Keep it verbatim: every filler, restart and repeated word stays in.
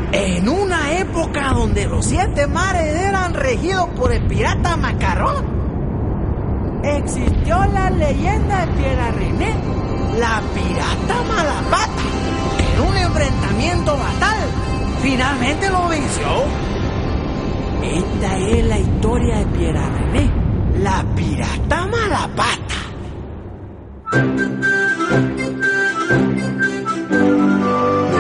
En una época donde los siete mares eran regidos por el pirata Macarrón, existió la leyenda de Piedra René, la pirata Malapata, que en un enfrentamiento fatal finalmente lo venció. Esta es la historia de Piedra René, la pirata Malapata.